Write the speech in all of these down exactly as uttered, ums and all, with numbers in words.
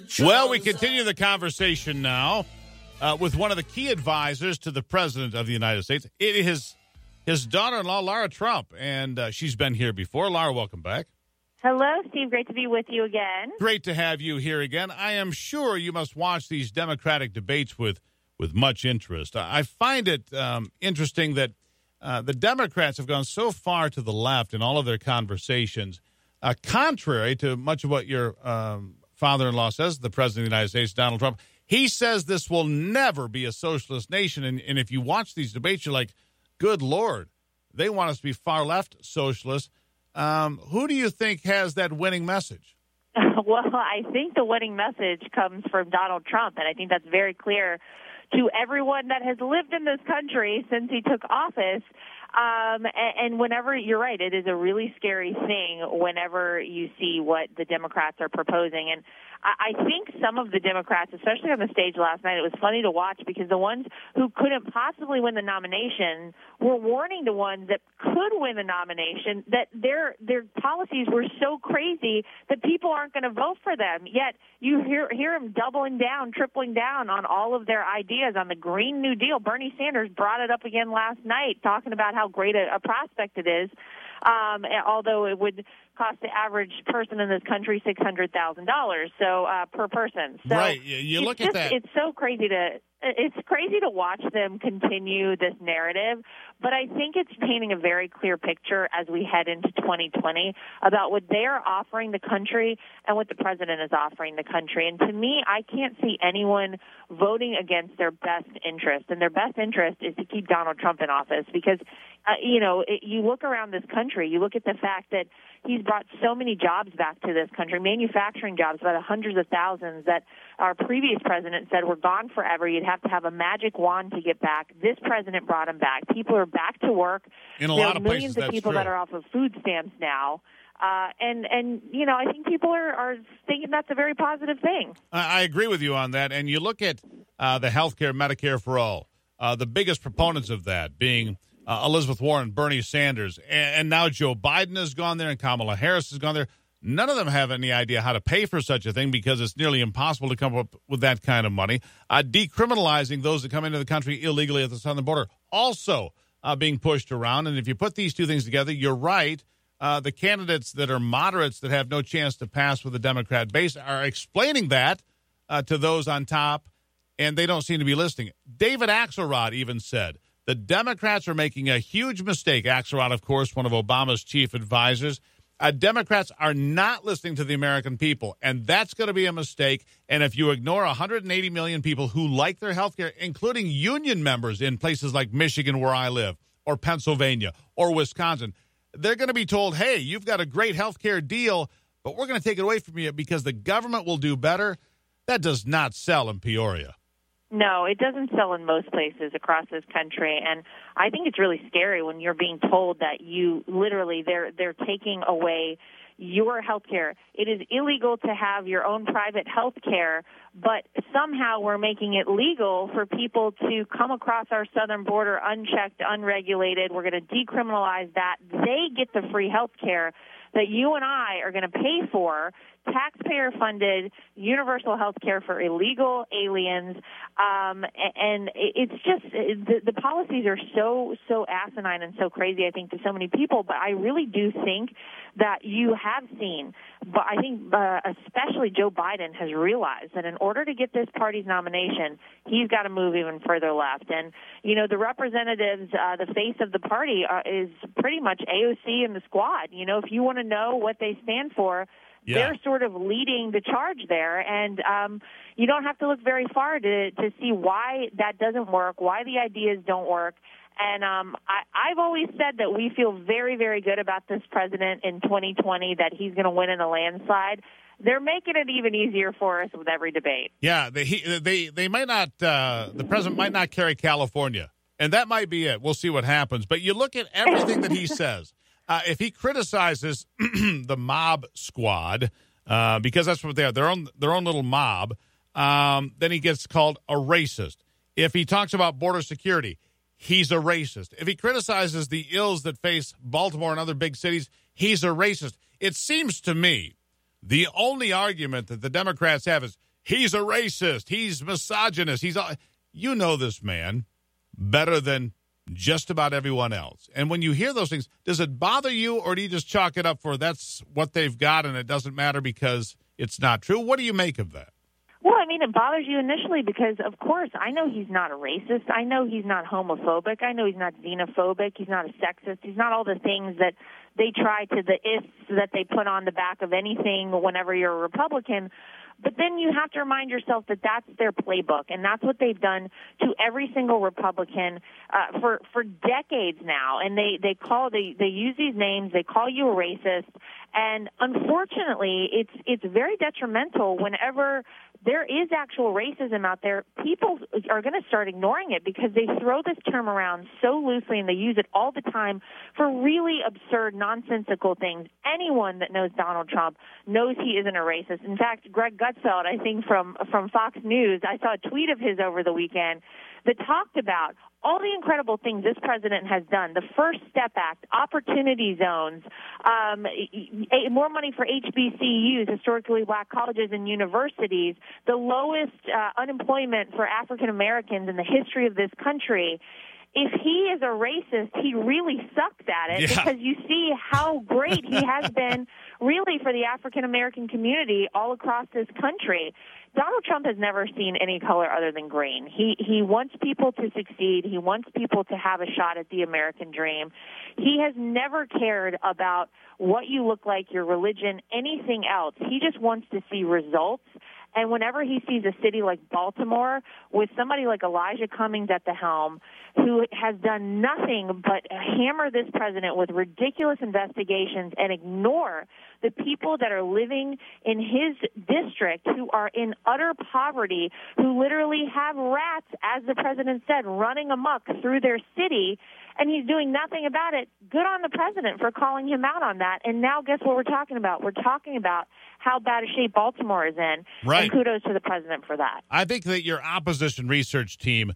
Well, we continue the conversation now uh, with one of the key advisors to the President of the United States. It is his daughter-in-law, Lara Trump, and uh, she's been here before. Lara, welcome back. Hello, Steve. Great to be with you again. Great to have you here again. I am sure you must watch these Democratic debates with, with much interest. I find it um, interesting that uh, the Democrats have gone so far to the left in all of their conversations, uh, contrary to much of what your um, father-in-law says, the President of the United States, Donald Trump. He says this will never be a socialist nation, and, and if you watch these debates, you're like, good Lord, they want us to be far left socialists. Um, who do you think has that winning message? Well, I think the winning message comes from Donald Trump, and I think that's very clear to everyone that has lived in this country since he took office. Um, and, and whenever, you're right, it is a really scary thing whenever you see what the Democrats are proposing. And I, I think some of the Democrats, especially on the stage last night, it was funny to watch because the ones who couldn't possibly win the nomination were warning the ones that could win the nomination that their their policies were so crazy that people aren't going to vote for them. Yet you hear, hear them doubling down, tripling down on all of their ideas on the Green New Deal. Bernie Sanders brought it up again last night, talking about how great a, a prospect it is, um, although it would cost the average person in this country six hundred thousand dollars so uh, per person. So right. You look at just, that. It's so crazy to it's crazy to watch them continue this narrative, but I think it's painting a very clear picture as we head into twenty twenty about what they are offering the country and what the president is offering the country. And to me, I can't see anyone voting against their best interest, and their best interest is to keep Donald Trump in office because, uh, you know, it, you look around this country, you look at the fact that he's brought so many jobs back to this country, manufacturing jobs, about hundreds of thousands that our previous president said were gone forever. You'd have to have a magic wand to get back. This president brought them back. People are back to work. In a there lot are of millions places, of people true. that are off of food stamps now. Uh, and, and, you know, I think people are, are thinking that's a very positive thing. I agree with you on that. And you look at uh, the health care, Medicare for all, uh, the biggest proponents of that being uh, Elizabeth Warren, Bernie Sanders, and, and now Joe Biden has gone there and Kamala Harris has gone there. None of them have any idea how to pay for such a thing because it's nearly impossible to come up with that kind of money. Uh, decriminalizing those that come into the country illegally at the southern border also uh, being pushed around. And if you put these two things together, you're right. Uh, the candidates that are moderates that have no chance to pass with the Democrat base are explaining that uh, to those on top, and they don't seem to be listening. David Axelrod even said the Democrats are making a huge mistake. Axelrod, of course, one of Obama's chief advisors. Uh, Democrats are not listening to the American people, and that's going to be a mistake. And if you ignore one hundred eighty million people who like their health care, including union members in places like Michigan, where I live, or Pennsylvania, or Wisconsin, they're going to be told, hey, you've got a great health care deal, but we're going to take it away from you because the government will do better. That does not sell in Peoria. No, it doesn't sell in most places across this country, and I think it's really scary when you're being told that you literally they're they're taking away your health care. It is illegal to have your own private health care, but somehow we're making it legal for people to come across our southern border unchecked, unregulated. We're going to decriminalize that. They get the free health care that you and I are going to pay for, taxpayer-funded universal health care for illegal aliens. Um, and it's just the, the policies are so, so asinine and so crazy, I think, to so many people. But I really do think that you have seen, but I think uh, especially Joe Biden has realized that in order to get this party's nomination, he's got to move even further left. And, you know, the representatives, uh, the face of the party uh, is pretty much A O C and the squad. You know, if you want to know what they stand for, yeah. They're sort of leading the charge there, and um, you don't have to look very far to to see why that doesn't work, why the ideas don't work. And um, I, I've always said that we feel very, very good about this president in twenty twenty, that he's going to win in a landslide. They're making it even easier for us with every debate. Yeah, they he, they they might not. Uh, the president might not carry California, and that might be it. We'll see what happens. But you look at everything that he says. Uh, if he criticizes the mob squad, uh, because that's what they are, their own their own little mob, um, then he gets called a racist. If he talks about border security, he's a racist. If he criticizes the ills that face Baltimore and other big cities, he's a racist. It seems to me the only argument that the Democrats have is he's a racist, he's misogynist, he's all, you know this man better than just about everyone else. And when you hear those things, does it bother you, or do you just chalk it up for that's what they've got and it doesn't matter because it's not true? What do you make of that? Well, I mean, it bothers you initially because, of course, I know he's not a racist. I know he's not homophobic. I know he's not xenophobic. He's not a sexist. He's not all the things that they try to, the ifs that they put on the back of anything whenever you're a Republican. But then you have to remind yourself that that's their playbook, and that's what they've done to every single Republican uh, for for decades now. And they they call they they use these names, they call you a racist, and unfortunately, it's it's very detrimental whenever there is actual racism out there. People are going to start ignoring it because they throw this term around so loosely and they use it all the time for really absurd, nonsensical things. Anyone that knows Donald Trump knows he isn't a racist. In fact, Greg Gutfeld, I think from from Fox News, I saw a tweet of his over the weekend that talked about all the incredible things this president has done, the First Step Act, opportunity zones, um, more money for H B C Us, historically black colleges and universities, the lowest uh, unemployment for African Americans in the history of this country. If he is a racist, he really sucks at it, yeah. Because you see how great he has been really for the African American community all across this country. Donald Trump has never seen any color other than green. He he wants people to succeed. He wants people to have a shot at the American dream. He has never cared about what you look like, your religion, anything else. He just wants to see results. And whenever he sees a city like Baltimore with somebody like Elijah Cummings at the helm, who has done nothing but hammer this president with ridiculous investigations and ignore the people that are living in his district who are in utter poverty, who literally have rats, as the president said, running amok through their city, and he's doing nothing about it. Good on the president for calling him out on that. And now guess what we're talking about? We're talking about how bad a shape Baltimore is in. Right. And kudos to the president for that. I think that your opposition research team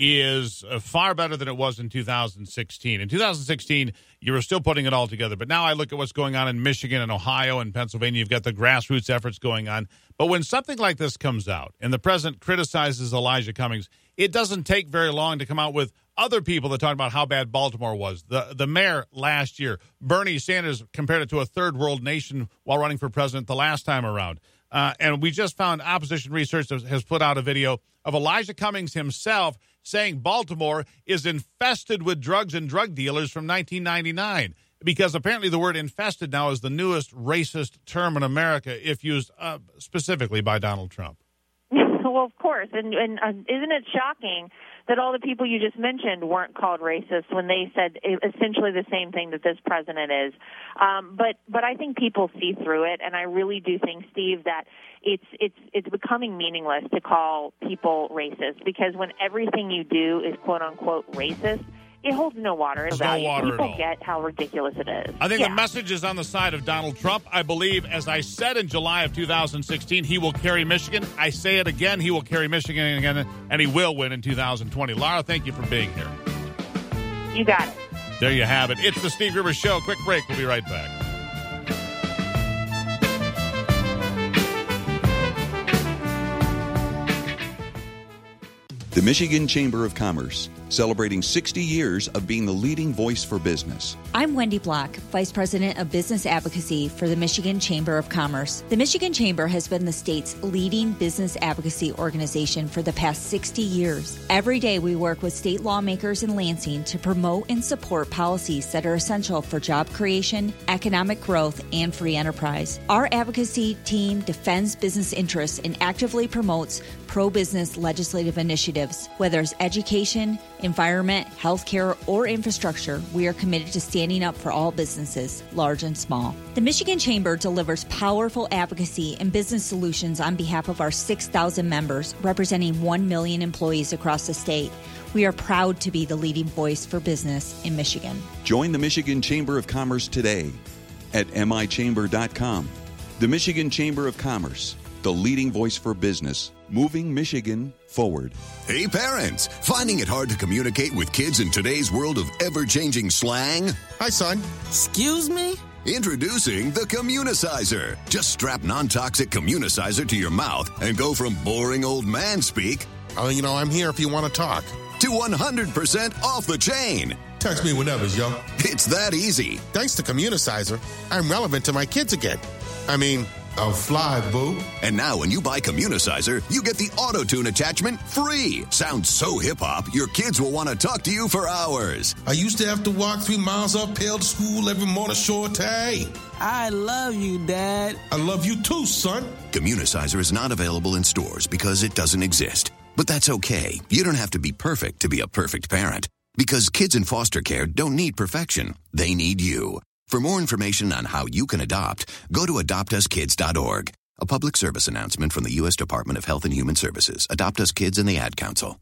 is uh, far better than it was in two thousand sixteen. In two thousand sixteen, you were still putting it all together. But now I look at what's going on in Michigan and Ohio and Pennsylvania. You've got the grassroots efforts going on. But when something like this comes out and the president criticizes Elijah Cummings, it doesn't take very long to come out with other people that talk about how bad Baltimore was. The the mayor last year, Bernie Sanders, compared it to a third world nation while running for president the last time around. Uh, and we just found opposition research has put out a video of Elijah Cummings himself saying Baltimore is infested with drugs and drug dealers from nineteen ninety-nine, because apparently the word infested now is the newest racist term in America if used uh, specifically by Donald Trump. Well, of course. And, and uh, isn't it shocking that all the people you just mentioned weren't called racist when they said essentially the same thing that this president is? Um, but but I think people see through it, and I really do think, Steve, that it's it's it's becoming meaningless to call people racist, because when everything you do is quote unquote racist, it holds no water in value. No water People at all. Get how ridiculous it is. I think yeah. the message is on the side of Donald Trump. I believe, as I said in July of two thousand sixteen, he will carry Michigan. I say it again, he will carry Michigan again, and he will win in two thousand twenty. Laura, thank you for being here. You got it. There you have it. It's the Steve Rivers Show. Quick break. We'll be right back. The Michigan Chamber of Commerce, celebrating sixty years of being the leading voice for business. I'm Wendy Block, Vice President of Business Advocacy for the Michigan Chamber of Commerce. The Michigan Chamber has been the state's leading business advocacy organization for the past sixty years. Every day we work with state lawmakers in Lansing to promote and support policies that are essential for job creation, economic growth, and free enterprise. Our advocacy team defends business interests and actively promotes pro-business legislative initiatives. Whether it's education, environment, healthcare, or infrastructure, we are committed to standing up for all businesses, large and small. The Michigan Chamber delivers powerful advocacy and business solutions on behalf of our six thousand members, representing one million employees across the state. We are proud to be the leading voice for business in Michigan. Join the Michigan Chamber of Commerce today at m i chamber dot com. The Michigan Chamber of Commerce, the leading voice for business, moving Michigan forward. Hey parents, finding it hard to communicate with kids in today's world of ever-changing slang? Hi son. Excuse me? Introducing the Communicizer. Just strap non-toxic Communicizer to your mouth and go from boring old man speak, oh, you know, I'm here if you want to talk, to one hundred percent off the chain. Text me whenever, yo. It's that easy. Thanks to Communicizer, I'm relevant to my kids again. I mean, I'll fly, boo. And now when you buy Communicizer, you get the auto-tune attachment free. Sounds so hip-hop, your kids will want to talk to you for hours. I used to have to walk three miles uphill to school every morning, short day. I love you, Dad. I love you too, son. Communicizer is not available in stores because it doesn't exist. But that's okay. You don't have to be perfect to be a perfect parent. Because kids in foster care don't need perfection. They need you. For more information on how you can adopt, go to adopt us kids dot org. A public service announcement from the U S Department of Health and Human Services, Adopt Us Kids, and the Ad Council.